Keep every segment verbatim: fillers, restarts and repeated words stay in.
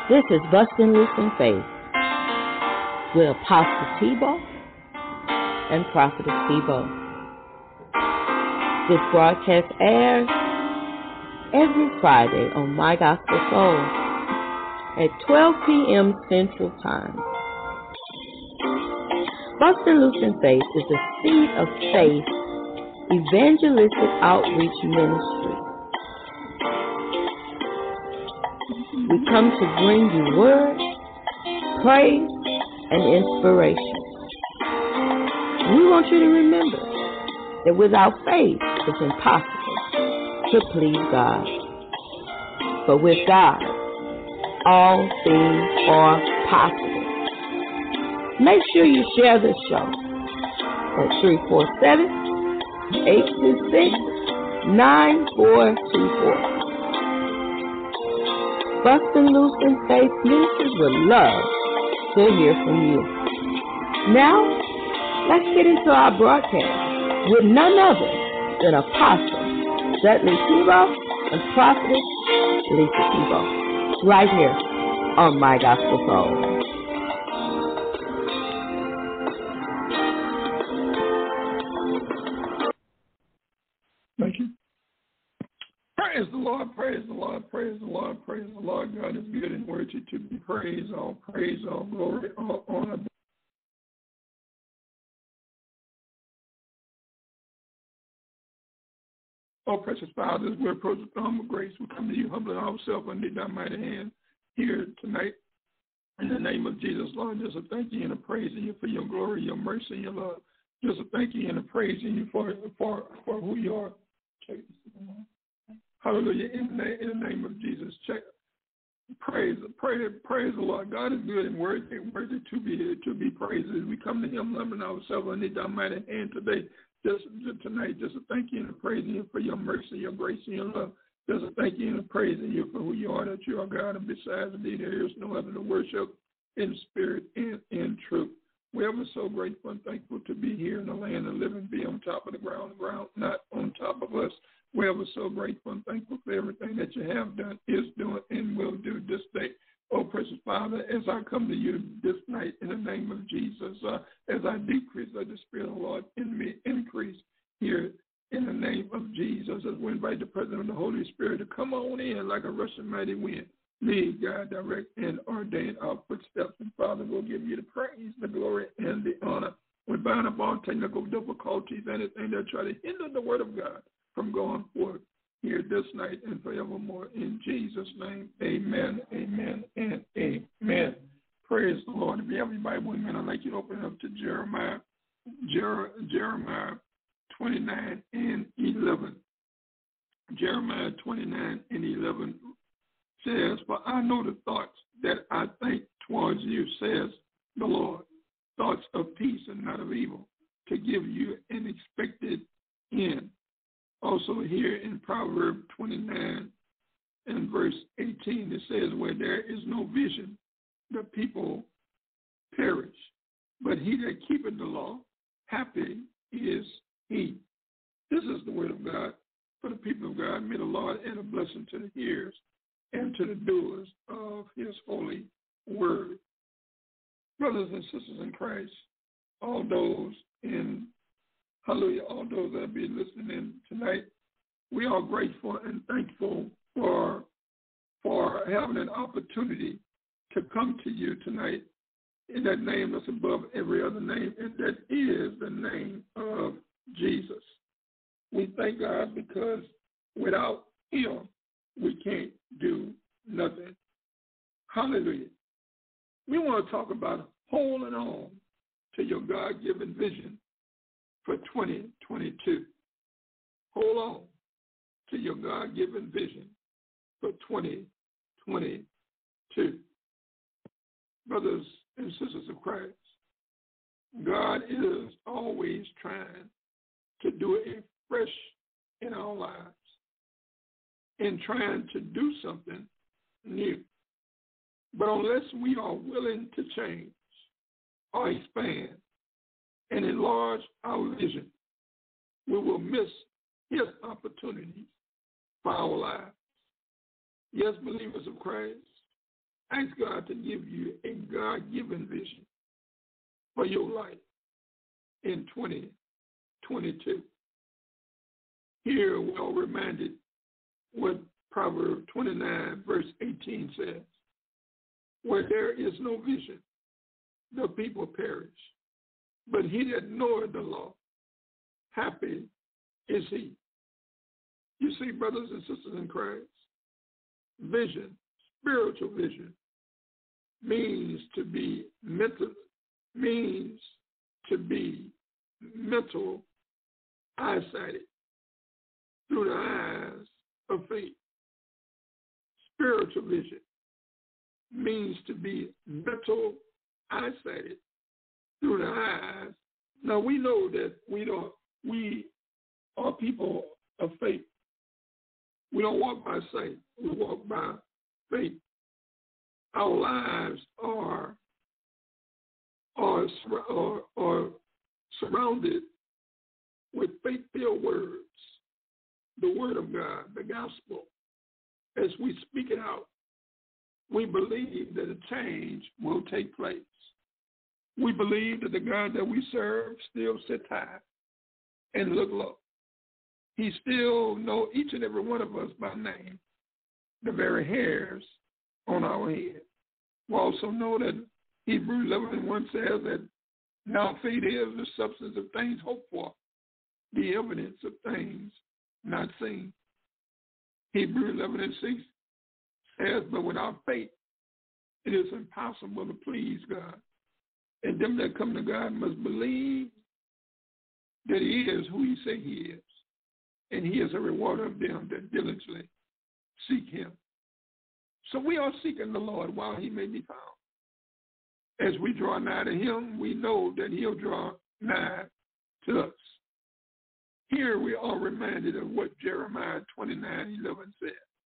This is Bustin' Loose in Faith with Apostle Tebow and Prophetess Tebow. This broadcast airs every Friday on My Gospel Soul at twelve p.m. Central Time. Bustin' Loose in Faith is a seed of faith evangelistic outreach ministry. We come to bring you word, praise, and inspiration. We want you to remember that without faith, it's impossible to please God. But with God, all things are possible. Make sure you share this show at three four seven, eight two six, nine four two four. Bustin' Loose in Faith Ministries would love to hear from you. Now, let's get into our broadcast with none other than Apostle Dudley Tebow and Prophetess Lisa Tebow, right here on My Gospel Soul. Thank you. Praise the Lord, praise the Lord, praise the Lord, praise the Lord. God is good and worthy to be praised. All praise, all glory, all honor. Oh, precious Father, as we approach the throne of grace, we come to you humbling ourselves under thy mighty hand here tonight. In the name of Jesus, Lord, just a thank you and a praising you for your glory, your mercy, and your love. Just a thank you and a praising you for, for, for who you are. Hallelujah. In the, in the name of Jesus. Check. Praise, praise, praise the Lord. God is good and worthy, worthy to be to be praised. As we come to him, loving ourselves underneath our mighty hand today, just, just tonight, just a thank you and a praising you for your mercy, your grace, and your love. Just a thank you and a praising you for who you are, that you are God, and besides thee there is no other to worship in spirit and in truth. We are so grateful and thankful to be here in the land of living, be on top of the ground, the ground not on top of us. We are so grateful and thankful for everything that you have done, is doing, and will do this day. Oh, precious Father, as I come to you this night in the name of Jesus, uh, as I decrease, let the Spirit of the Lord in me increase here in the name of Jesus. As we invite the presence of the Holy Spirit to come on in like a rushing mighty wind. Lead, God, direct, and ordain our footsteps. And Father, we'll give you the praise, the glory, and the honor. We bind up all technical difficulties, anything that try to hinder the word of God from going forth here this night and forevermore. In Jesus' name, amen, amen, and amen. Praise the Lord. If you have your Bible with me, I'd like you to open it up to Jeremiah, Jer- Jeremiah twenty-nine and eleven. Jeremiah twenty-nine and eleven says, "For I know the thoughts that I think towards you, says the Lord, thoughts of peace and not of evil, to give you an expected end." Also here in Proverbs twenty-nine and verse eighteen, it says, "Where there is no vision, the people perish. But he that keepeth the law, happy is he." This is the word of God for the people of God. May the Lord add a blessing to the hearers and to the doers of his holy word. Brothers and sisters in Christ, all those in Hallelujah, all those that have been listening in tonight, we are grateful and thankful for, for having an opportunity to come to you tonight in that name that's above every other name, and that is the name of Jesus. We thank God because without him, we can't do nothing. Hallelujah. We want to talk about holding on to your God-given vision for twenty twenty-two. Hold on to your God-given vision for twenty twenty-two. Brothers and sisters of Christ, God is always trying to do it fresh in our lives and trying to do something new. But unless we are willing to change or expand and enlarge our vision, we will miss his opportunities for our lives. Yes, believers of Christ, Ask God to give you a God-given vision for your life in twenty twenty-two. Here we're all reminded what Proverbs twenty-nine, verse eighteen says. Where there is no vision, the people perish. But he that knoweth the law, happy is he. You see, brothers and sisters in Christ, vision, spiritual vision, means to be mental, means to be mental eyesight through the eyes of faith. Spiritual vision means to be mental eyesight through the eyes. Now we know that we don't we are people of faith. We don't walk by sight, we walk by faith. Our lives are are, are, are surrounded with faith-filled words, the word of God, the gospel. As we speak it out, we believe that a change will take place. We believe that the God that we serve still sits high and look low. He still knows each and every one of us by name, the very hairs on our head. We also know that Hebrews eleven and one says that now faith is the substance of things hoped for, the evidence of things not seen. Hebrews eleven and six says, but without faith, it is impossible to please God. And them that come to God must believe that he is who he say he is. And he is a rewarder of them that diligently seek him. So we are seeking the Lord while he may be found. As we draw nigh to him, we know that he'll draw nigh to us. Here we are reminded of what Jeremiah twenty-nine eleven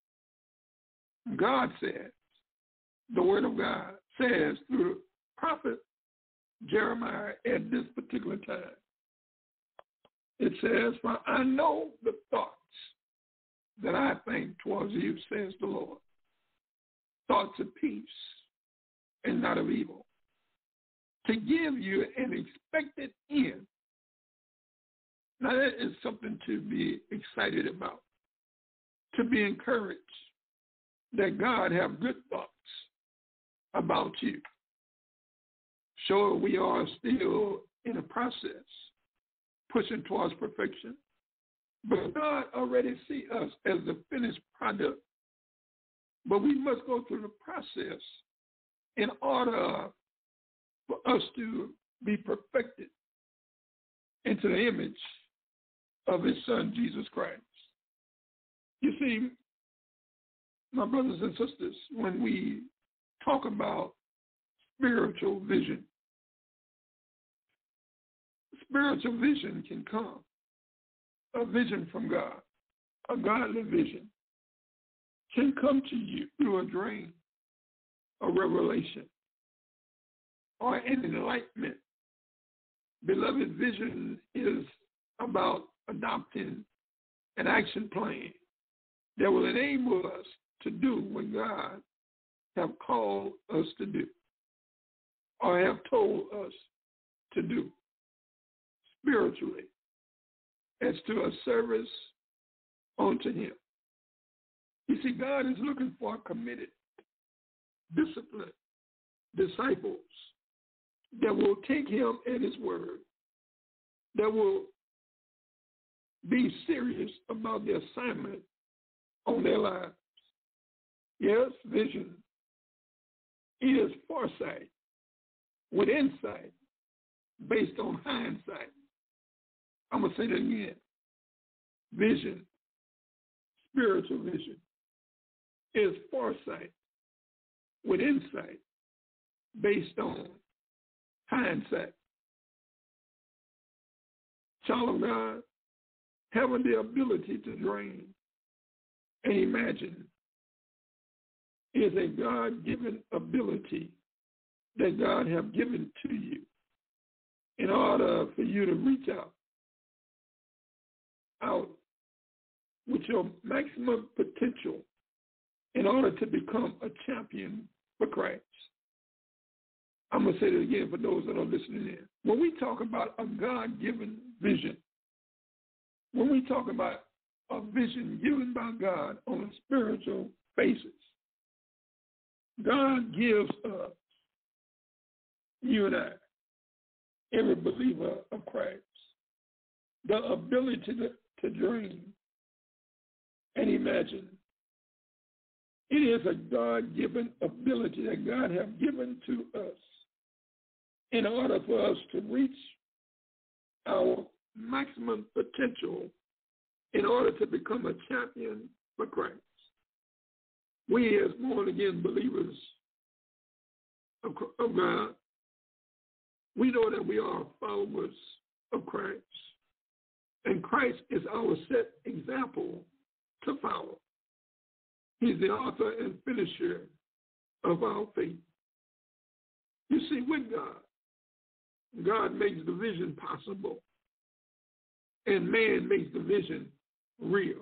said. God says, the word of God says through the prophet Jeremiah at this particular time. It says, for I know the thoughts that I think towards you, says the Lord. Thoughts of peace and not of evil, to give you an expected end. Now that is something to be excited about, to be encouraged that God have good thoughts about you. Sure, we are still in a process, pushing towards perfection, but God already see us as the finished product. But we must go through the process in order for us to be perfected into the image of his son, Jesus Christ. You see, my brothers and sisters, when we talk about spiritual vision, spiritual vision can come, a vision from God, a godly vision can come to you through a dream, a revelation, or an enlightenment. Beloved, vision is about adopting an action plan that will enable us to do what God have called us to do or have told us to do spiritually as to a service unto him. You see, God is looking for committed, disciplined disciples that will take him at his word, that will be serious about the assignment on their lives. Yes, vision is foresight with insight based on hindsight. I'm going to say that again. Vision, spiritual vision, is foresight with insight based on hindsight. Child of God, having the ability to dream and imagine is a God-given ability that God has given to you in order for you to reach out, out with your maximum potential in order to become a champion for Christ. I'm going to say it again for those that are listening in. When we talk about a God-given vision, when we talk about a vision given by God on a spiritual basis, God gives us, you and I, every believer of Christ, the ability to, to dream and imagine. It is a God-given ability that God has given to us in order for us to reach our maximum potential in order to become a champion for Christ. We as born-again believers of, of God, we know that we are followers of Christ, and Christ is our set example to follow. He's the author and finisher of our faith. You see, with God, God makes the vision possible, and man makes the vision real.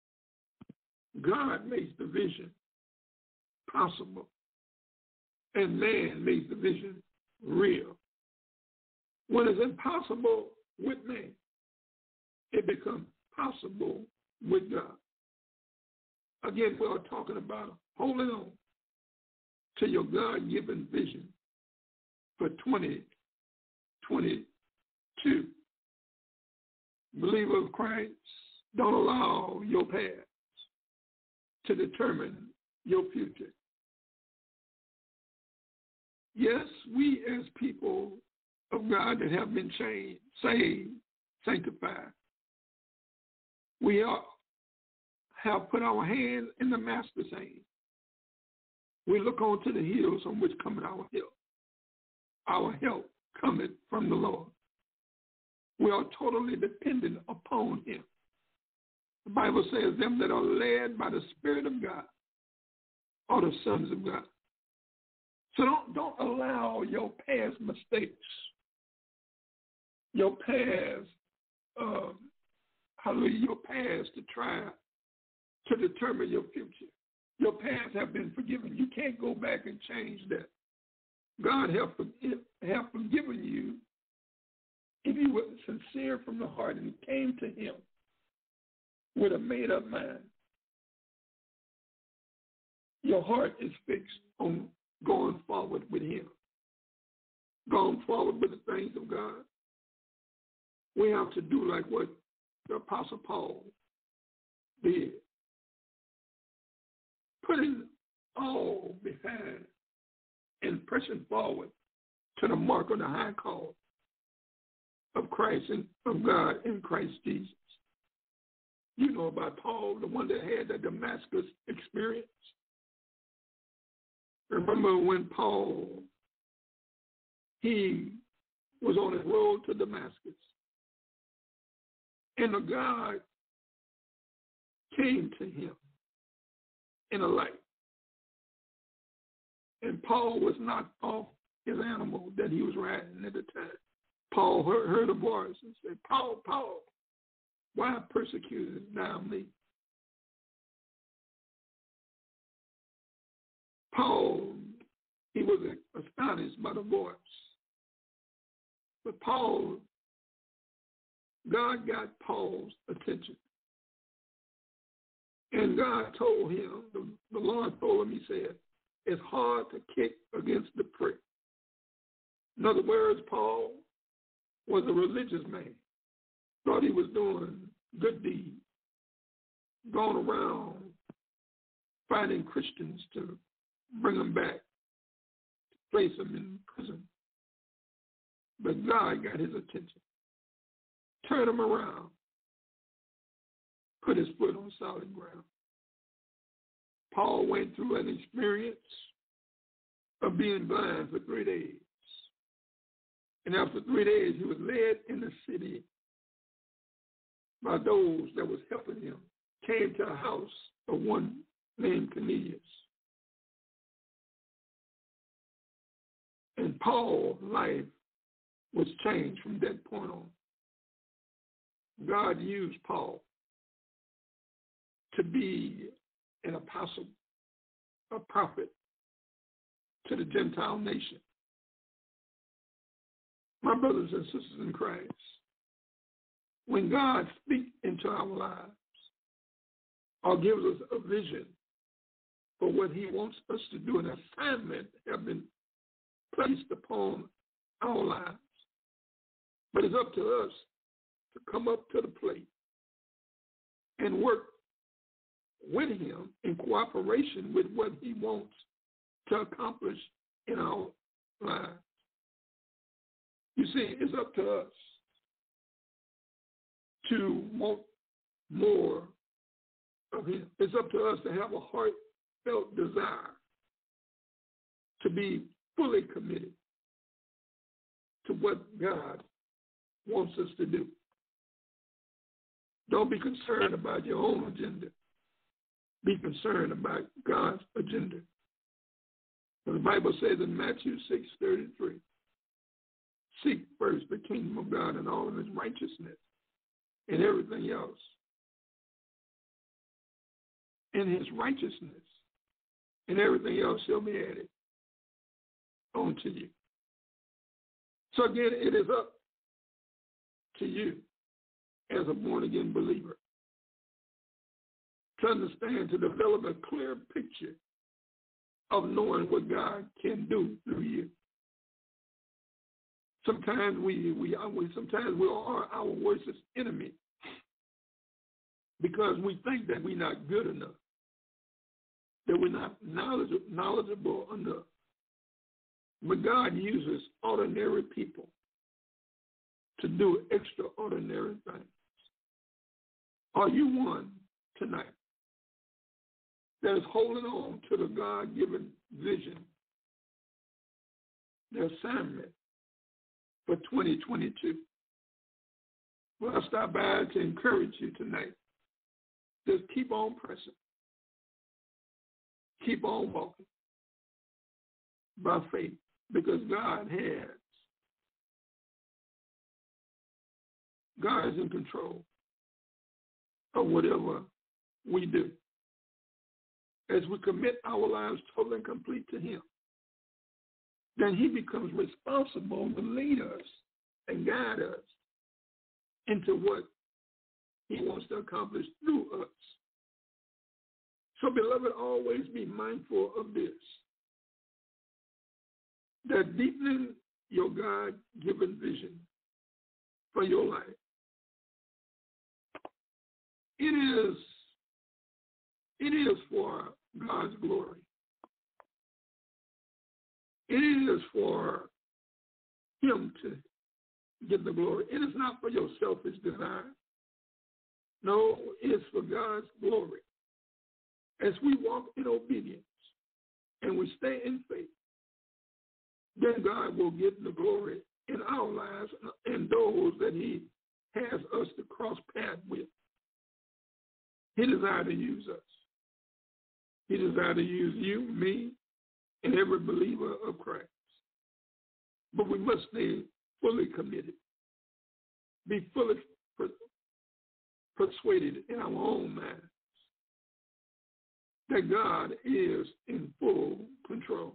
God makes the vision possible, and man makes the vision real. When it's impossible with man, it becomes possible with God. Again, we are talking about holding on to your God-given vision for twenty twenty-two. Believer of Christ, don't allow your past to determine your future. Yes, we as people of God that have been changed, saved, sanctified, we are, have put our hands in the Master's hand. We look on to the hills on which cometh our help. Our help cometh from the Lord. We are totally dependent upon him. The Bible says them that are led by the Spirit of God are the sons of God. So don't, don't allow your past mistakes, your past, um, hallelujah, your past to try to determine your future. Your past have been forgiven. You can't go back and change that. God have, have forgiven you if you were sincere from the heart and came to him with a made-up mind. Your heart is fixed on going forward with him, going forward with the things of God. We have to do like what the Apostle Paul did, putting all behind and pressing forward to the mark of the high call of Christ and of God in Christ Jesus. You know about Paul, the one that had the Damascus experience. Remember when Paul, he was on his road to Damascus, and the God came to him in a light. And Paul was knocked off his animal that he was riding at the time. Paul heard, heard a voice and said, Paul, Paul, why persecutest thou me? Paul, he was astonished by the voice. But Paul, God got Paul's attention. And God told him, the, the Lord told him, he said, it's hard to kick against the prick. In other words, Paul was a religious man, thought he was doing good deeds, going around finding Christians to bring them back, to place them in prison. But God got his attention, turned him around, put his foot on solid ground. Paul went through an experience of being blind for three days. And after three days, he was led in the city by those that was helping him, came to a house of one named Cornelius. And Paul's life was changed from that point on. God used Paul to be an apostle, a prophet, to the Gentile nation. My brothers and sisters in Christ, when God speaks into our lives or gives us a vision for what he wants us to do, an assignment has been placed upon our lives. But it's up to us to come up to the plate and work with him in cooperation with what he wants to accomplish in our lives. You see, it's up to us to want more of him. It's up to us to have a heartfelt desire to be fully committed to what God wants us to do. Don't be concerned about your own agenda. Be concerned about God's agenda. The Bible says in Matthew six thirty-three, seek first the kingdom of God and all of his righteousness, and everything else in his righteousness, and everything else shall be added onto you. So again, it is up to you as a born-again believer to understand, to develop a clear picture of knowing what God can do through you. Sometimes we, we, we sometimes we are our worst enemy because we think that we're not good enough, that we're not knowledgeable, knowledgeable enough. But God uses ordinary people to do extraordinary things. Are you one tonight that is holding on to the God-given vision, the assignment for twenty twenty-two? Well, I stopped by to encourage you tonight. Just keep on pressing. Keep on walking by faith, because God has, God is in control of whatever we do. As we commit our lives totally and complete to him, then he becomes responsible to lead us and guide us into what he wants to accomplish through us. So, beloved, always be mindful of this, that deepening your God-given vision for your life, it is, it is for God's glory. It is for him to get the glory. It is not for your selfish desire. No, it's for God's glory. As we walk in obedience and we stay in faith, then God will get the glory in our lives and those that he has us to cross paths with. He desires to use us. He desires to use you, me, and every believer of Christ. But we must stay fully committed, be fully per- persuaded in our own minds that God is in full control.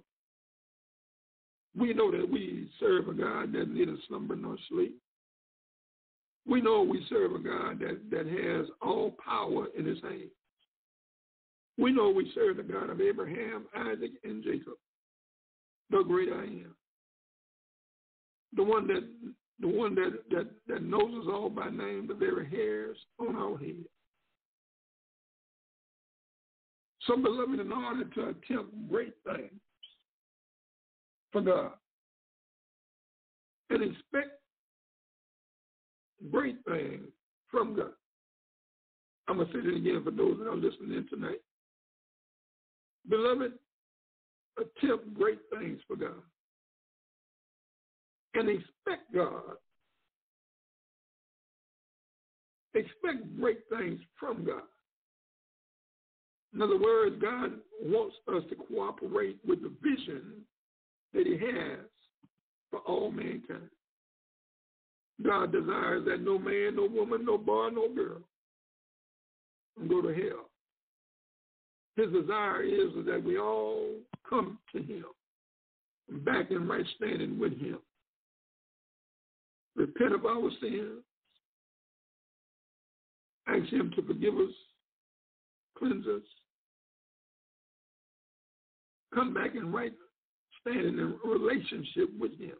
We know that we serve a God that neither slumber nor sleep. We know we serve a God that, that has all power in his hands. We know we serve the God of Abraham, Isaac, and Jacob, the great I am. The one that the one that, that, that knows us all by name, the very hairs on our head. So, beloved, in order to attempt great things for God and expect great things from God, I'm going to say it again for those that are listening in tonight. Beloved, attempt great things for God and expect God, expect great things from God. In other words, God wants us to cooperate with the vision that he has for all mankind. God desires that no man, no woman, no boy, no girl go to hell. His desire is that we all come to him back in right standing with him. Repent of our sins. Ask him to forgive us, cleanse us. Come back in right standing in relationship with him.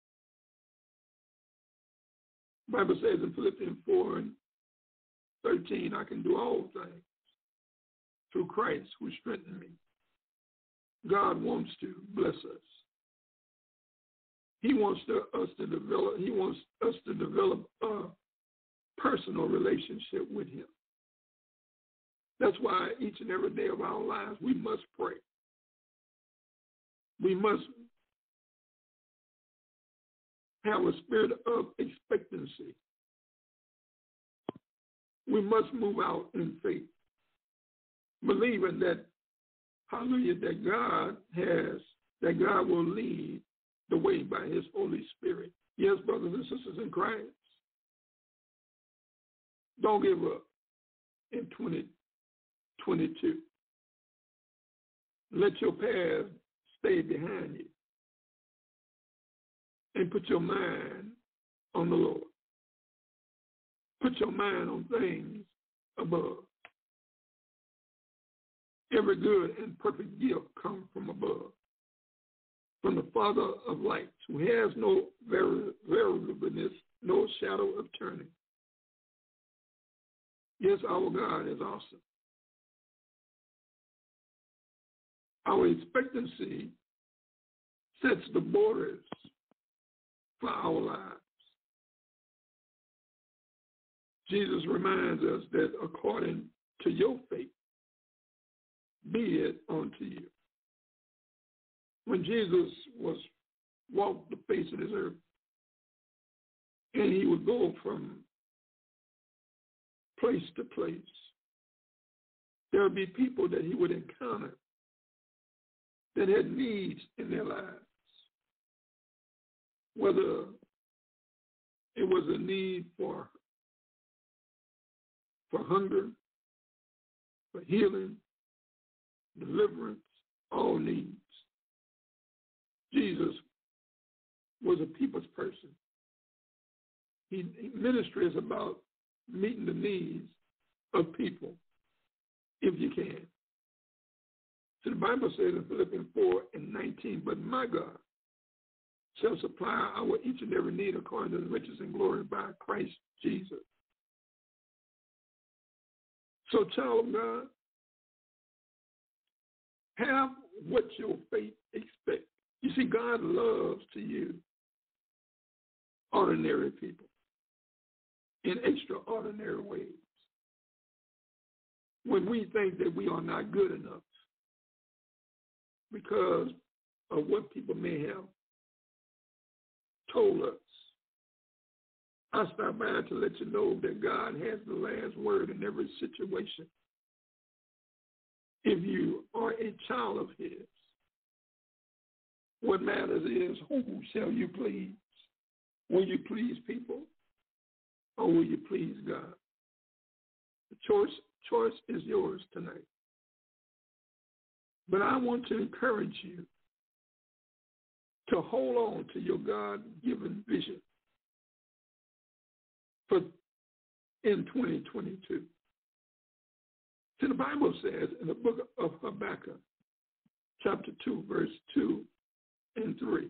The Bible says in Philippians four and thirteen, I can do all things through Christ who strengthened me. God wants to bless us. He wants to, us to develop, he wants us to develop a personal relationship with him. That's why each and every day of our lives we must pray. We must have a spirit of expectancy. We must move out in faith, believing that, hallelujah, that God has, that God will lead the way by his Holy Spirit. Yes, brothers and sisters in Christ, don't give up in twenty twenty-two. Let your past stay behind you and put your mind on the Lord. Put your mind on things above. Every good and perfect gift comes from above, from the Father of lights, who has no variableness, no shadow of turning. Yes, our God is awesome. Our expectancy sets the borders for our lives. Jesus reminds us that according to your faith, be it unto you. When Jesus was walked the face of this earth, and he would go from place to place, there would be people that he would encounter that had needs in their lives. Whether it was a need for, for hunger, for healing, deliverance, all needs. Jesus was a people's person. He, ministry is about meeting the needs of people, if you can. So the Bible says in Philippians four and nineteen, but my God shall supply our each and every need according to the riches and glory by Christ Jesus. So, child of God, have what your faith expects. You see, God loves to use ordinary people in extraordinary ways. When we think that we are not good enough because of what people may have told us, I stop by to let you know that God has the last word in every situation. If you are a child of his, what matters is who shall you please? Will you please people or will you please God? The choice, choice is yours tonight. But I want to encourage you to hold on to your God-given vision for in twenty twenty-two. So the Bible says in the book of Habakkuk, chapter two, verse two and three.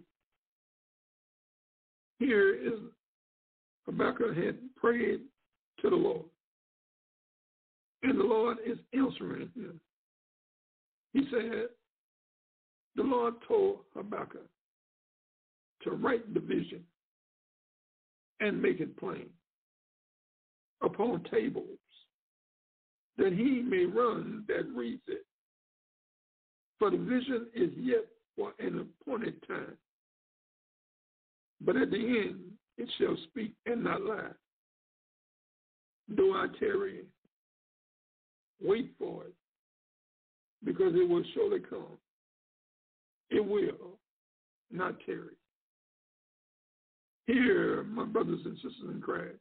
Here is Habakkuk had prayed to the Lord, and the Lord is answering him. He said, the Lord told Habakkuk to write the vision and make it plain upon tables, that he may run that reads it. For the vision is yet for an appointed time, but at the end it shall speak and not lie. Though I tarry, wait for it, because it will surely come. It will not tarry. Here, my brothers and sisters in Christ,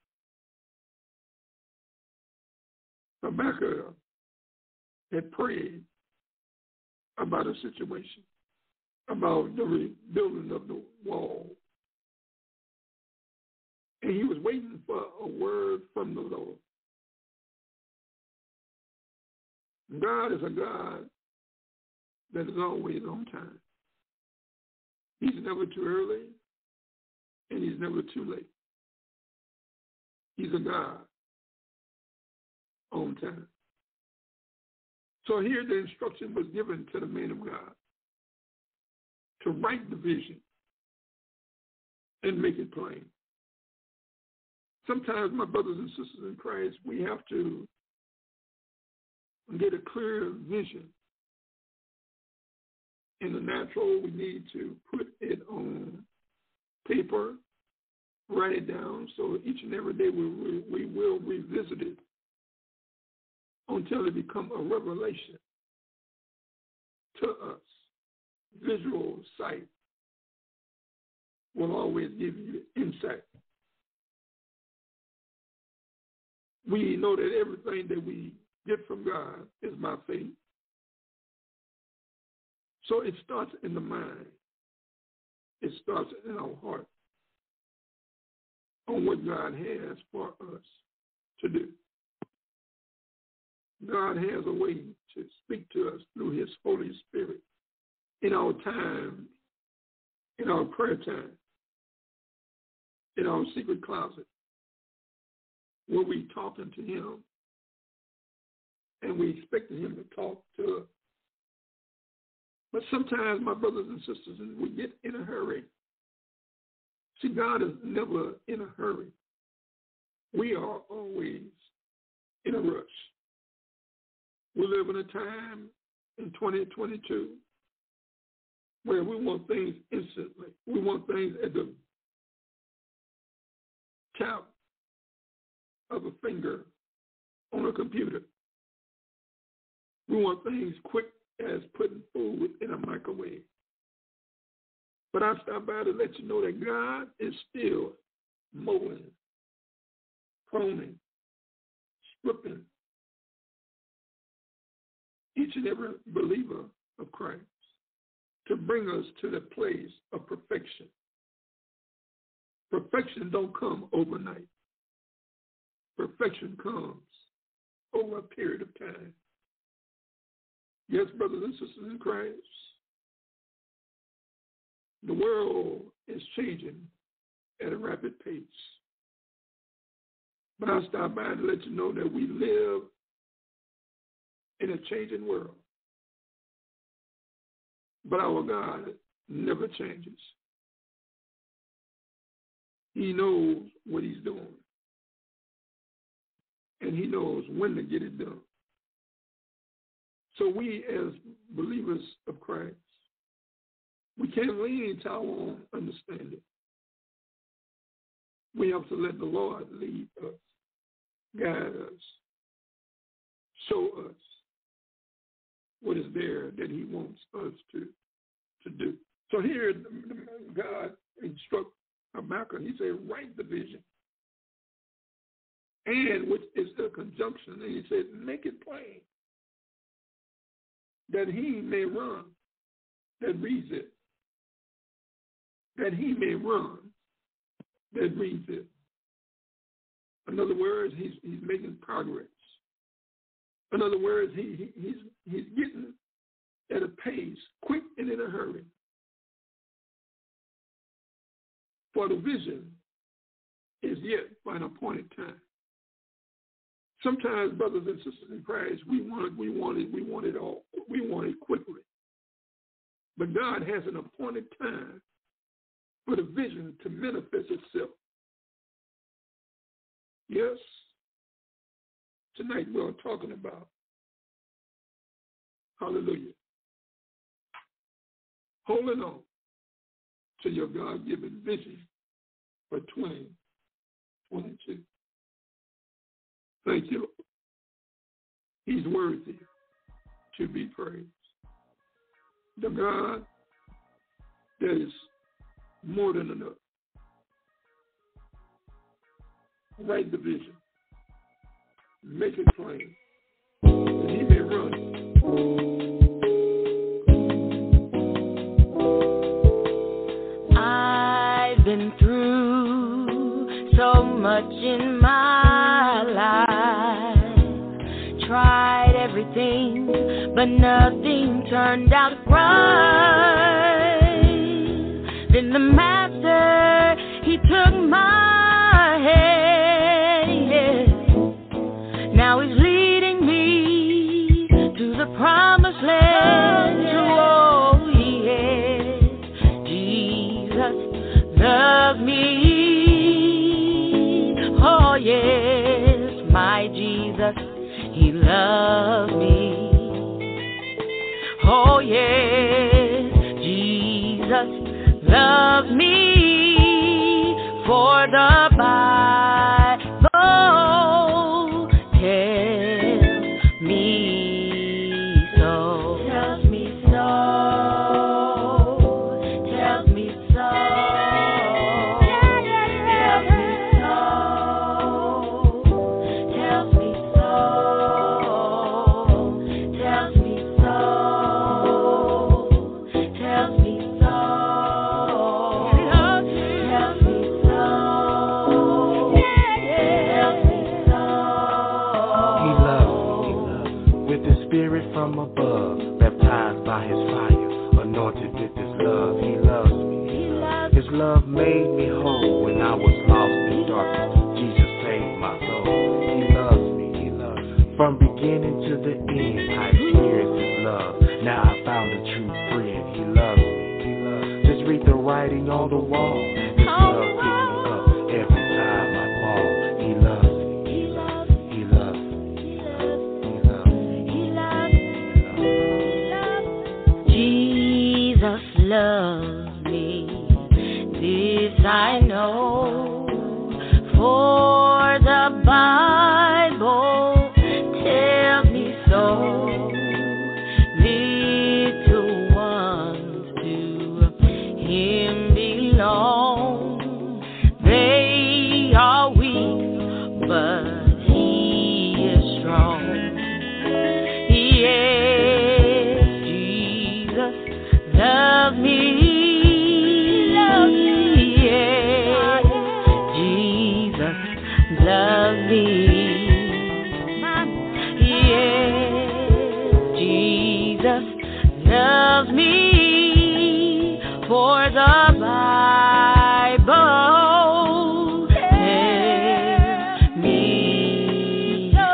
Habakkuk had prayed about a situation, about the rebuilding of the wall. And he was waiting for a word from the Lord. God is a God that is always on time. He's never too early, and he's never too late. He's a God on time. So here the instruction was given to the man of God to write the vision and make it plain. Sometimes, my brothers and sisters in Christ, we have to get a clear vision. In the natural, we need to put it on paper, write it down, so each and every day we, we will revisit it until it becomes a revelation to us. Visual sight will always give you insight. We know that everything that we get from God is by faith. So it starts in the mind. It starts in our heart on what God has for us to do. God has a way to speak to us through his Holy Spirit in our time, in our prayer time, in our secret closet, where we talking to him and we expecting him to talk to us. But sometimes, my brothers and sisters, we get in a hurry. See, God is never in a hurry. We are always in a rush. We live in a time in twenty twenty-two where we want things instantly. We want things at the tap of a finger on a computer. We want things quick as putting food in a microwave. But I stop by to let you know that God is still mowing, pruning, stripping each and every believer of Christ to bring us to the place of perfection. Perfection don't come overnight. Perfection comes over a period of time. Yes, brothers and sisters in Christ, the world is changing at a rapid pace. But I stop by to let you know that we live in a changing world. But our God never changes. He knows what he's doing. And he knows when to get it done. So we as believers of Christ, we can't lean into our own understanding. We have to let the Lord lead us, guide us, show us what is there that he wants us to, to do. So here, God instructs Habakkuk. He said, write the vision. And which is the conjunction. And he said, make it plain that he may run that reads it. That he may run that reads it. In other words, he's he's making progress. In other words, he, he he's he's getting at a pace, quick and in a hurry. For the vision is yet by an appointed time. Sometimes, brothers and sisters in Christ, we want it, we want it, we want it all, we want it quickly. But God has an appointed time for the vision to manifest itself. Yes, tonight we're talking about, hallelujah, holding on to your God-given vision for twenty twenty-two. Thank you, Lord. He's worthy to be praised. The God that is more than enough. Write the vision. Make it plain. That he may run. been through so much in my life. Tried everything, but nothing turned out right. Then the master, he took my hand, yes. Now he's leading me to the promised land. Oh, yes, Jesus loves me. Oh, yes, my Jesus, he loves me. Oh, yes, Jesus loves me. For the Bible tells me so. Tells me so. Tells me so. Tells me so. Tells me so. Tells me so. Tells me so. Spirit from above, baptized by his fire, anointed with his love. He loves me. His love made me whole when I was lost in darkness. Jesus saved my soul. He loves me. He loves me. From beginning to the end, I experienced his love. Now I found a true friend. He loves me. He loves me. Just read the writing on the wall. His love picks me up every time I fall. He loves me. Love me, this I know, for the Bible tells me so. Little ones to him belong. They are weak, but he is strong. Yes, Jesus love me, love me, yeah. Jesus, love me, yeah. Jesus, love me, for the Bible tells me so.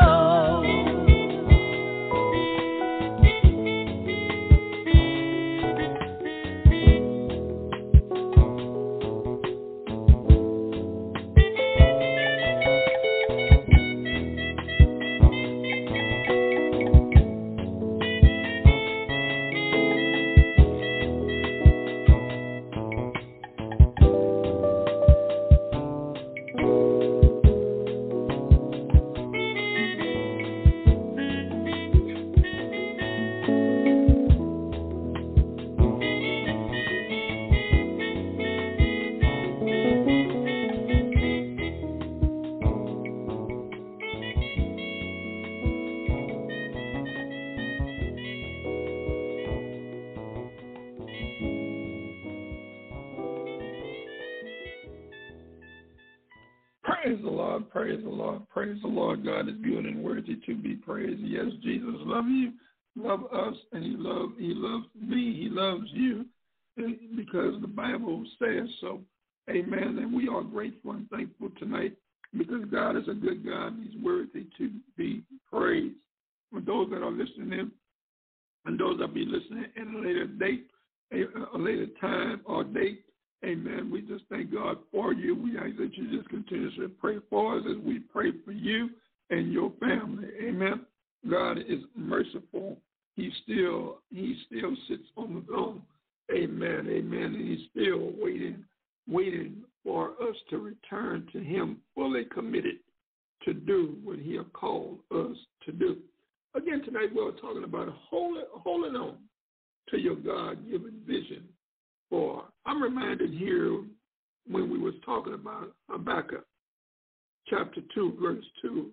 Praise the Lord, praise the Lord, praise the Lord. God is good and worthy to be praised. Yes, Jesus loves you, love us, and he loves he loves me, he loves you, because the Bible says so. Amen. And we are grateful and thankful tonight because God is a good God. He's worthy to be praised. For those that are listening in and those that be listening at a later date, a, a later time or date, amen. We just thank God for you. We ask that you just continue to pray for us as we pray for you and your family. Amen. God is merciful. He still, he still sits on the throne. Amen. Amen. And he's still waiting, waiting for us to return to him, fully committed to do what he has called us to do. Again, tonight we're talking about holding, holding on to your God-given vision. For I'm reminded here when we was talking about Habakkuk, chapter two, verse two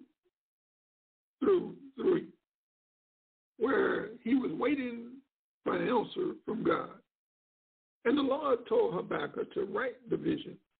through three, where he was waiting for an answer from God. And the Lord told Habakkuk to write the vision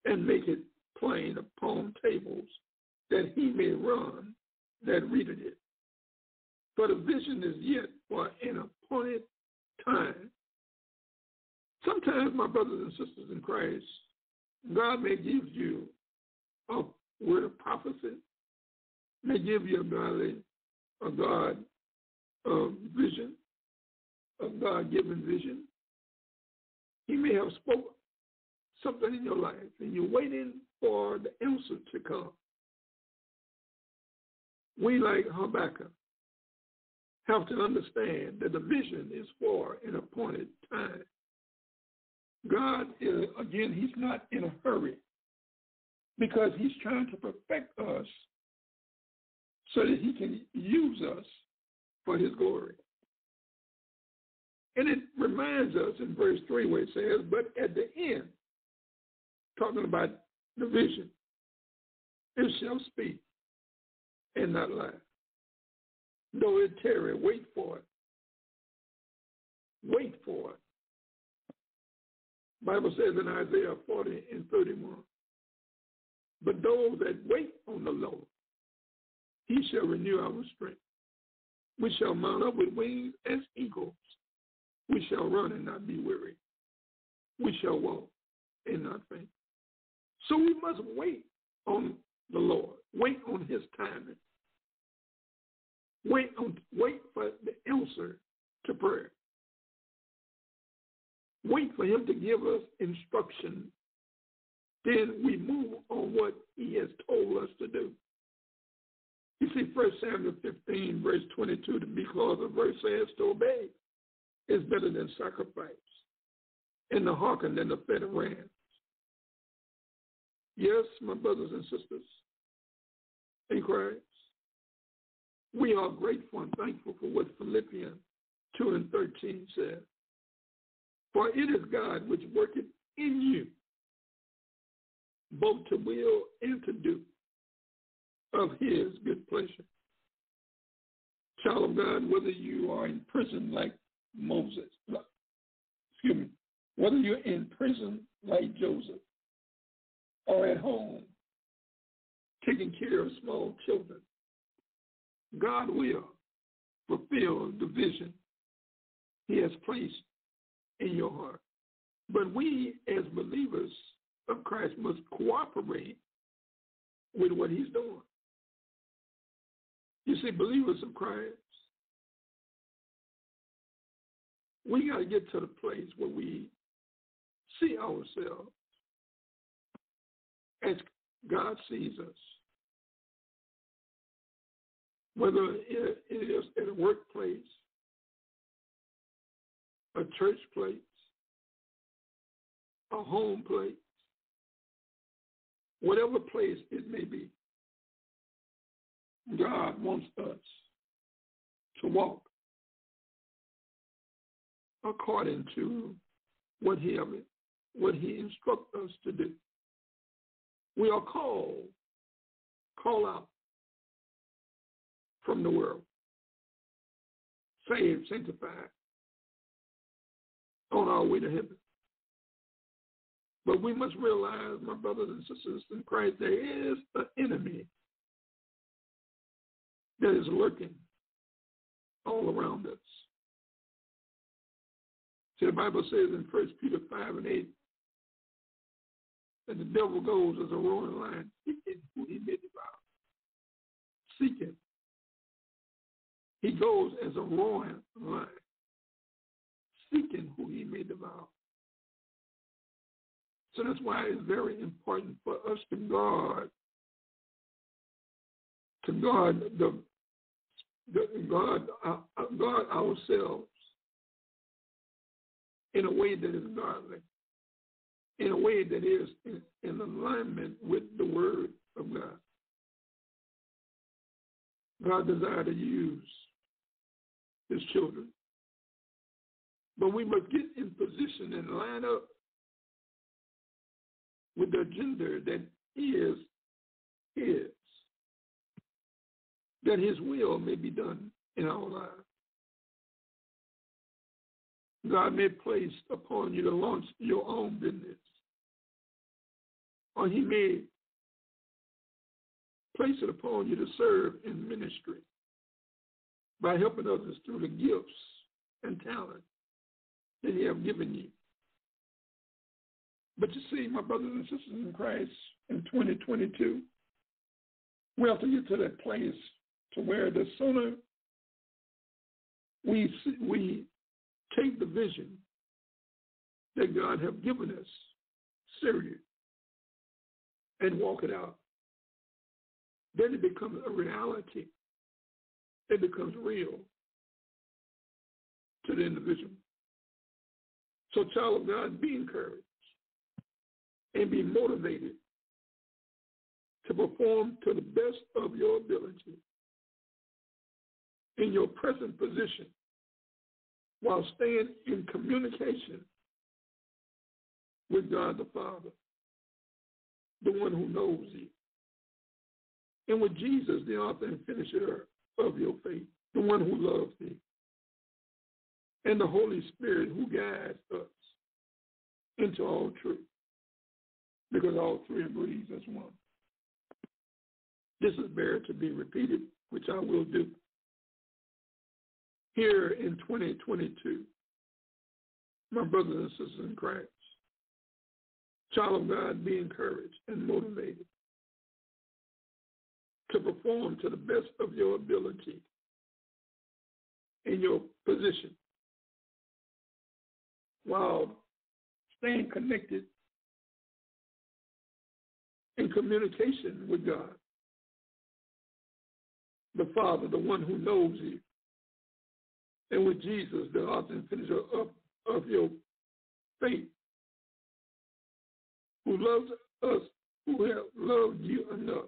and make it plain upon tables, that he may run that readeth it. For the vision is yet for an appointed time. Sometimes, my brothers and sisters in Christ, God may give you a word of prophecy, may give you a godly, a God uh, vision, a God-given vision. He may have spoken something in your life, and you're waiting for the answer to come. We, like Habakkuk, have to understand that the vision is for an appointed time. God, is, again, he's not in a hurry because he's trying to perfect us so that he can use us for his glory. And it reminds us in verse three where it says, but at the end, talking about the vision, it shall speak and not lie. Though it tarry, wait for it. Wait for it. Bible says in Isaiah forty and thirty-one, but those that wait on the Lord, he shall renew our strength. We shall mount up with wings as eagles. We shall run and not be weary. We shall walk and not faint. So we must wait on the Lord. Wait on his timing. Wait on, wait for the answer to prayer. Wait for him to give us instruction. Then we move on what he has told us to do. You see, First Samuel fifteen, verse twenty-two, to be close, the verse says, to obey is better than sacrifice, and to hearken than the fat of rams. Yes, my brothers and sisters in Christ, we are grateful and thankful for what Philippians two and thirteen says. For it is God which worketh in you, both to will and to do of his good pleasure. Child of God, whether you are in prison like Moses, excuse me, whether you're in prison like Joseph, or at home taking care of small children, God will fulfill the vision he has placed in your heart. But we as believers of Christ must cooperate with what he's doing. You see, believers of Christ, we got to get to the place where we see ourselves as God sees us. Whether it is at a workplace, a church place, a home place, whatever place it may be, God wants us to walk according to what he, what he instructs us to do. We are called, call out from the world, saved, sanctified, on our way to heaven. But we must realize, my brothers and sisters in Christ, there is an enemy that is lurking all around us. See, the Bible says in First Peter five and eight that the devil goes as a roaring lion, seeking who he may devour. Seeking. He goes as a roaring lion, seeking who he may devour. So that's why it's very important for us to guard, to guard the, the guard, uh, guard ourselves in a way that is godly, in a way that is in, in alignment with the Word of God. God desires to use his children, but we must get in position and line up with the agenda that is his, that his will may be done in our lives. God may place upon you to launch your own business or he may place it upon you to serve in ministry by helping others through the gifts and talent that he have given you. But you see, my brothers and sisters in Christ, in twenty twenty-two, we have to get to that place to where the sooner we we take the vision that God has given us serious and walk it out, then it becomes a reality. It becomes real to the individual. So, child of God, be encouraged and be motivated to perform to the best of your ability in your present position while staying in communication with God the Father, the one who knows you, and with Jesus, the author and finisher of your faith, the one who loves thee, and the Holy Spirit who guides us into all truth, because all three agrees as one. This is better to be repeated, which I will do. Here in twenty twenty-two, my brothers and sisters in Christ, child of God, be encouraged and motivated to perform to the best of your ability in your position while staying connected in communication with God, the Father, the one who knows you, and with Jesus, the author and finisher of, of your faith, who loves us, who have loved you enough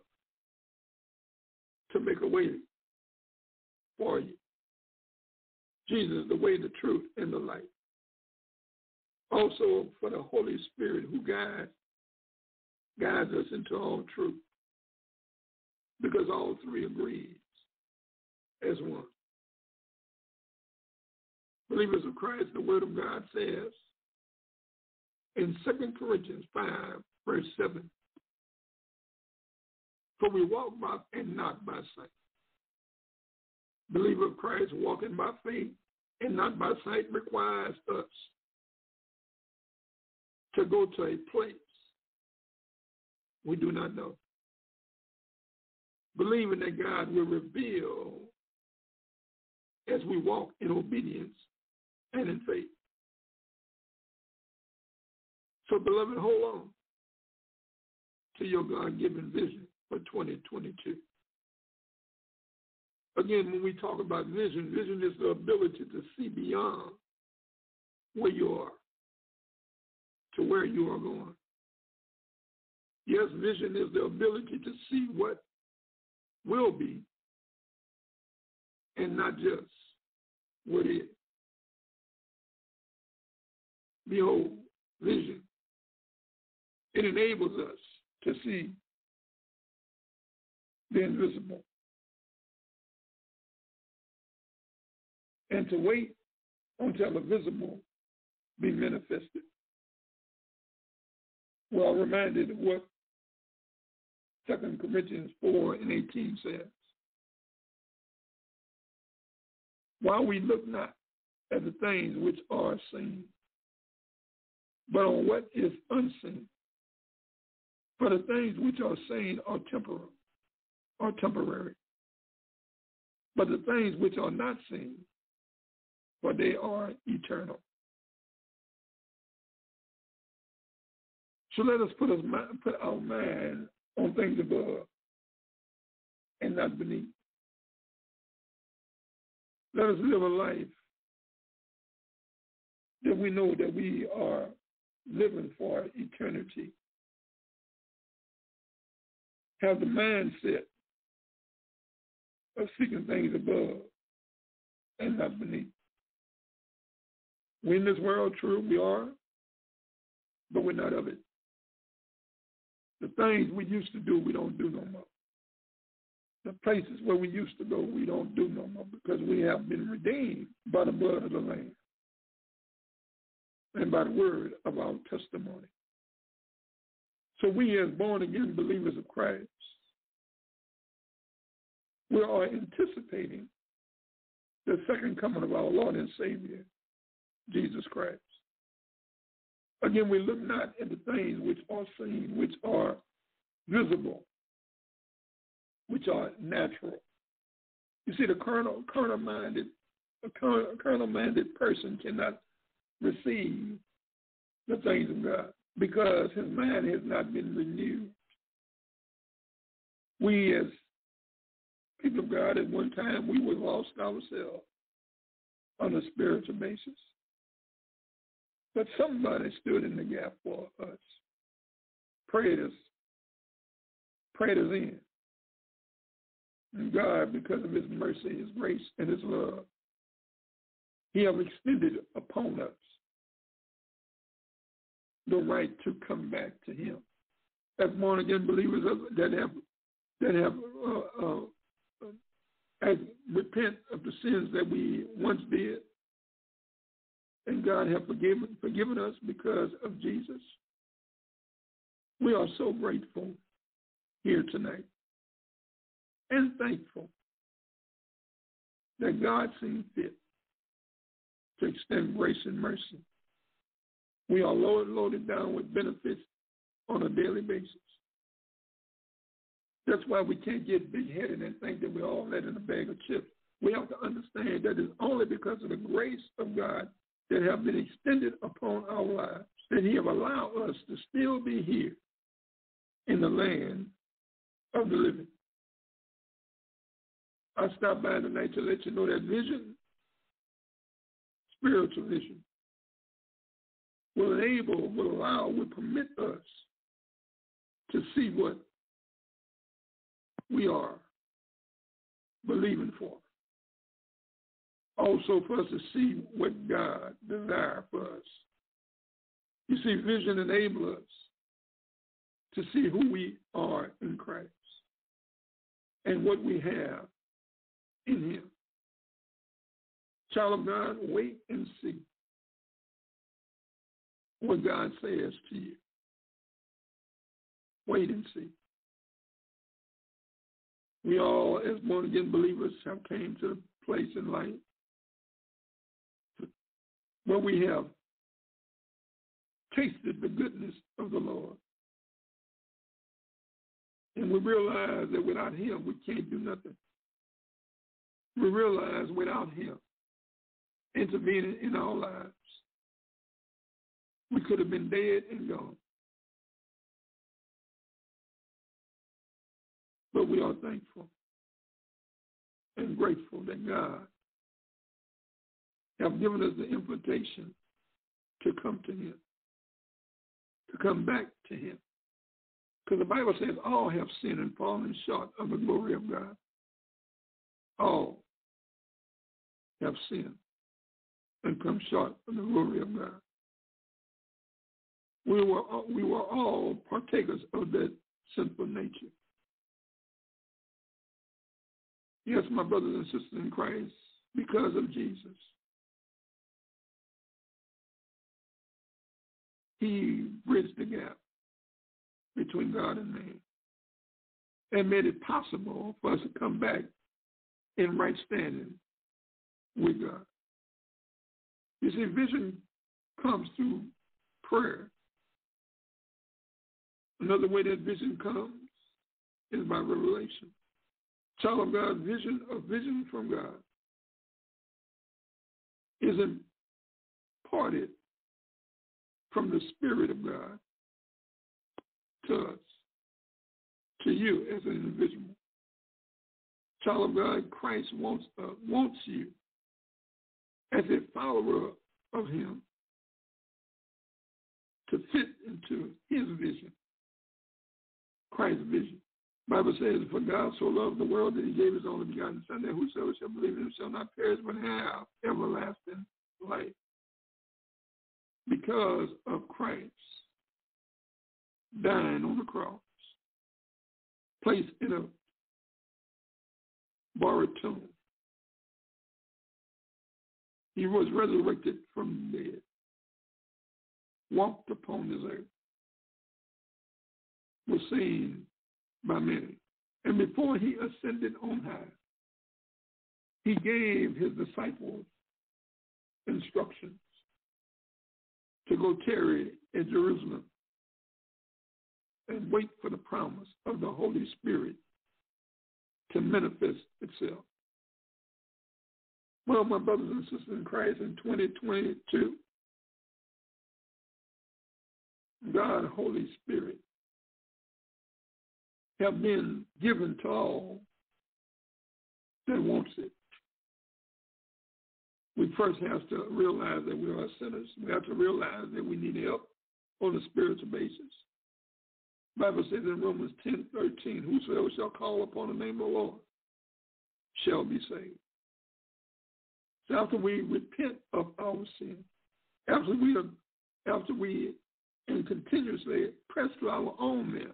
to make a way for you. Jesus, the way, the truth, and the light. Also for the Holy Spirit who guides, guides us into all truth, because all three agree as one. Believers of Christ, the Word of God says in Second Corinthians five, verse seven, for we walk by and not by sight. Believer of Christ walking by faith and not by sight requires us to go to a place we do not know, believing that God will reveal as we walk in obedience and in faith. So, beloved, hold on to your God-given vision for twenty twenty-two. Again, when we talk about vision, vision is the ability to see beyond where you are to where you are going. Yes, vision is the ability to see what will be and not just what is. Behold, vision. It enables us to see the invisible and to wait until the visible be manifested. Well, reminded of what Second Corinthians four and eighteen says. While we look not at the things which are seen, but on what is unseen. For the things which are seen are temporal, are temporary. But the things which are not seen, for they are eternal. So let us put, us, put our mind on things above and not beneath. Let us live a life that we know that we are living for eternity. Have the mindset of seeking things above and not beneath. We in this world, true, we are, but we're not of it. The things we used to do, we don't do no more. The places where we used to go, we don't do no more because we have been redeemed by the blood of the Lamb and by the word of our testimony. So we as born-again believers of Christ, we are anticipating the second coming of our Lord and Savior, Jesus Christ. Again, we look not at the things which are seen, which are visible, which are natural. You see, the carnal, carnal-minded, a carnal-minded person cannot receive the things of God because his mind has not been renewed. We as people of God, at one time, we were lost ourselves on a spiritual basis. But somebody stood in the gap for us, prayed us, prayed us in. And God, because of his mercy, his grace, and his love, he has extended upon us the right to come back to him. As born-again believers that have that have uh, uh, uh, repent of the sins that we once did, and God has forgiven forgiven us because of Jesus. We are so grateful here tonight and thankful that God seemed fit to extend grace and mercy. We are loaded, loaded down with benefits on a daily basis. That's why we can't get big-headed and think that we're all that in a bag of chips. We have to understand that it's only because of the grace of God that have been extended upon our lives that he have allowed us to still be here in the land of the living. I stopped by tonight to let you know that vision, spiritual vision, will enable, will allow, will permit us to see what we are believing for. Also for us to see what God desires for us. You see, vision enables us to see who we are in Christ and what we have in him. Child of God, wait and see what God says to you. Wait and see. We all, as born-again believers, have came to the place in life where we have tasted the goodness of the Lord. And we realize that without him, we can't do nothing. We realize without him intervening in our lives, we could have been dead and gone. But we are thankful and grateful that God has given us the invitation to come to him, to come back to him. Because the Bible says all have sinned and fallen short of the glory of God. All have sinned and come short of the glory of God. We were, we were all partakers of that sinful nature. Yes, my brothers and sisters in Christ, because of Jesus, he bridged the gap between God and man and made it possible for us to come back in right standing with God. You see, vision comes through prayer. Another way that vision comes is by revelation. Child of God, vision, a vision from God is imparted from the Spirit of God to us, to you as an individual. Child of God, Christ wants uh, wants you as a follower of him to fit into his vision, Christ's vision. The Bible says, for God so loved the world that he gave his only begotten Son, that whosoever shall believe in him shall not perish but have everlasting life. Because of Christ dying on the cross, placed in a borrowed tomb, he was resurrected from the dead, walked upon this earth, was seen by many. And before he ascended on high, he gave his disciples instructions to go tarry in Jerusalem and wait for the promise of the Holy Spirit to manifest itself. Well, my brothers and sisters in Christ, in twenty twenty-two, God, Holy Spirit, have been given to all that wants it. We first have to realize that we are sinners. We have to realize that we need help on a spiritual basis. The Bible says in Romans ten thirteen, whosoever shall call upon the name of the Lord shall be saved. So after we repent of our sin, after we are, after we and continuously press through our own mess,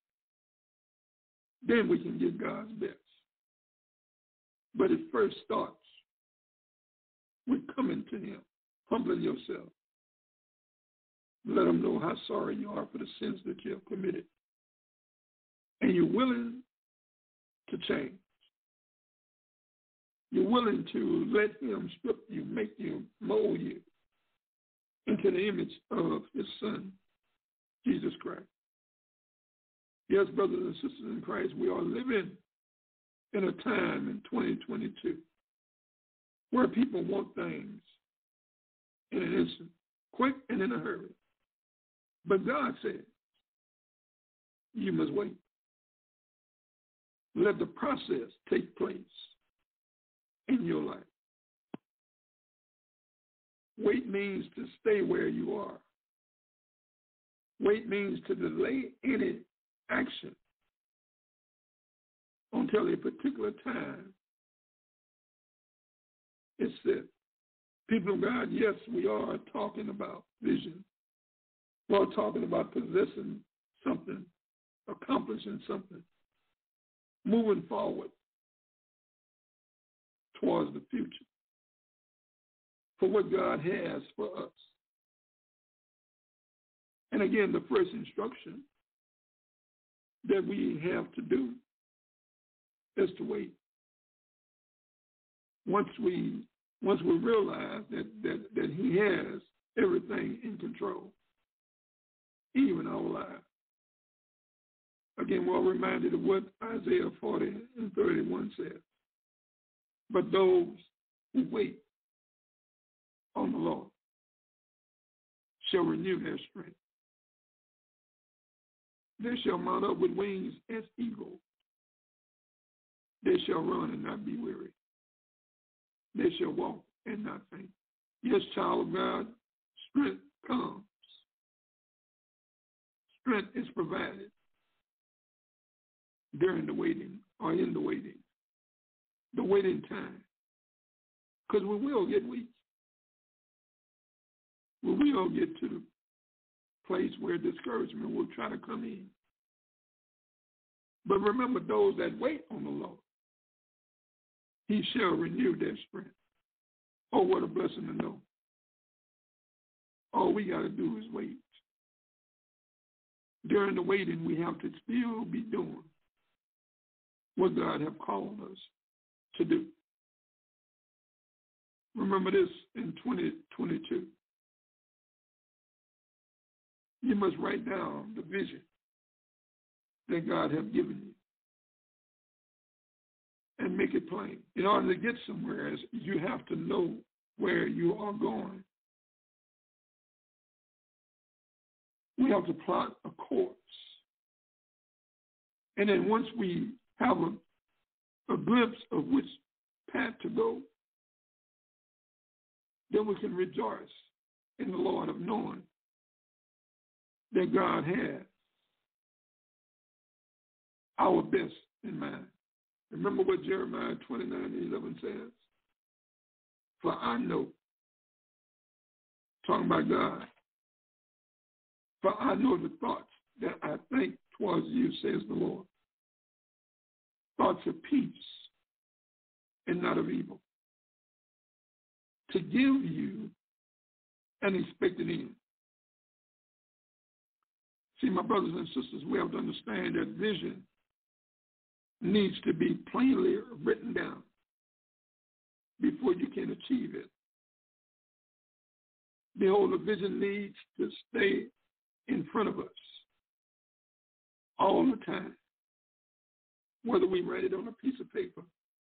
then we can get God's best. But it first starts with coming to him, humbling yourself. Let him know how sorry you are for the sins that you have committed. And you're willing to change. You're willing to let him strip you, make you, mold you into the image of his son, Jesus Christ. Yes, brothers and sisters in Christ, we are living in a time in twenty twenty-two where people want things in an instant, quick and in a hurry. But God said, you must wait. Let the process take place in your life. Wait means to stay where you are. Wait means to delay any action until a particular time is set. People of God, yes, we are talking about vision. We're talking about possessing something, accomplishing something, moving forward towards the future for what God has for us. And again, the first instruction that we have to do is to wait. Once we once we realize that, that, that he has everything in control, even our lives. Again, we're reminded of what Isaiah forty and thirty-one says. But those who wait on the Lord shall renew their strength. They shall mount up with wings as eagles. They shall run and not be weary. They shall walk and not faint. Yes, child of God, strength comes. Strength is provided during the waiting or in the waiting, the waiting time. Because we will get weak. We will get to the place where discouragement will try to come in. But remember, those that wait on the Lord, he shall renew their strength. Oh, what a blessing to know. All we got to do is wait. During the waiting, we have to still be doing what God has called us to do. Remember this in twenty twenty-two. You must write down the vision that God has given you and make it plain. In order to get somewhere, you have to know where you are going. We have to plot a course. And then once we have a, a glimpse of which path to go, then we can rejoice in the Lord of knowing that God has our best in mind. Remember what Jeremiah twenty-nine and eleven says? For I know, talking about God, for I know the thoughts that I think towards you, says the Lord. Thoughts of peace and not of evil, to give you an expected end. See, my brothers and sisters, we have to understand that vision needs to be plainly written down before you can achieve it. Behold, the vision needs to stay in front of us all the time, whether we write it on a piece of paper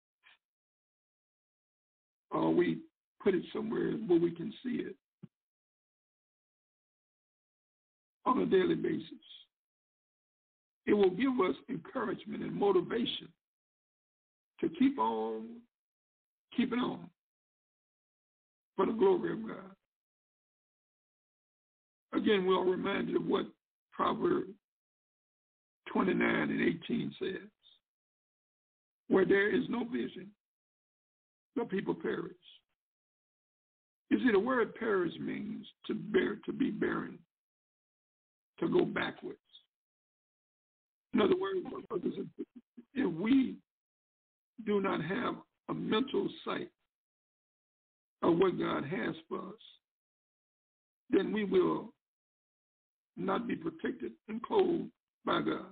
or we put it somewhere where we can see it on a daily basis. It will give us encouragement and motivation to keep on keeping on for the glory of God. Again, we're reminded of what Proverbs twenty-nine and eighteen says. Where there is no vision, the people perish. You see, the word perish means to bear, to be barren, to go backwards. In other words, if we do not have a mental sight of what God has for us, then we will not be protected and clothed by God.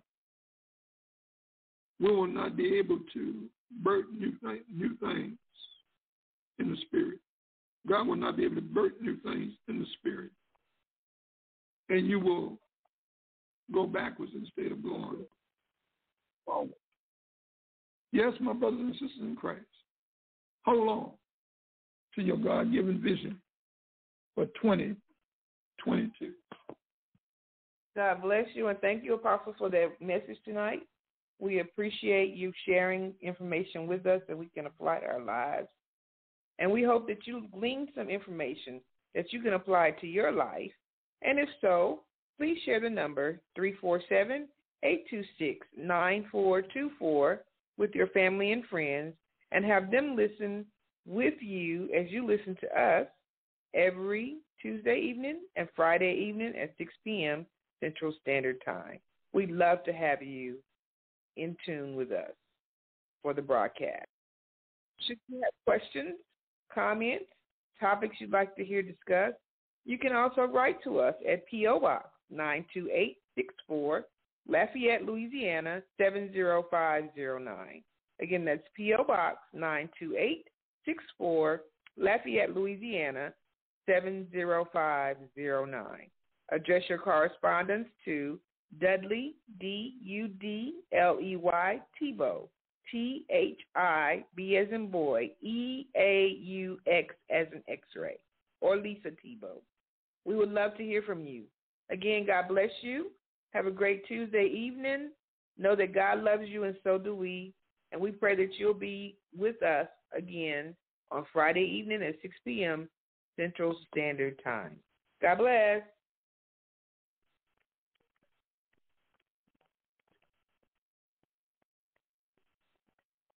We will not be able to birth new, th- new things in the spirit. God will not be able to birth new things in the spirit. And you will go backwards instead of going forward. Yes, my brothers and sisters in Christ, hold on to your God-given vision for twenty twenty-two. God bless you, and thank you, Apostle, for that message tonight. We appreciate you sharing information with us that we can apply to our lives. And we hope that you glean some information that you can apply to your life. And if so, please share the number three four seven, eight two six, nine four two four with your family and friends, and have them listen with you as you listen to us every Tuesday evening and Friday evening at six p.m. Central Standard Time. We'd love to have you in tune with us for the broadcast. Should you have questions, comments, topics you'd like to hear discussed, you can also write to us at P O. Box nine two eight six four, Lafayette, Louisiana seven zero five zero nine. Again, that's P O. Box nine two eight six four, Lafayette, Louisiana seven zero five zero nine. Address your correspondence to Dudley, D U D L E Y, Thibault, T H I B as in boy, E A U X as in X-ray, or Lisa Thibault. We would love to hear from you. Again, God bless you. Have a great Tuesday evening. Know that God loves you, and so do we. And we pray that you'll be with us again on Friday evening at six p.m. Central Standard Time. God bless.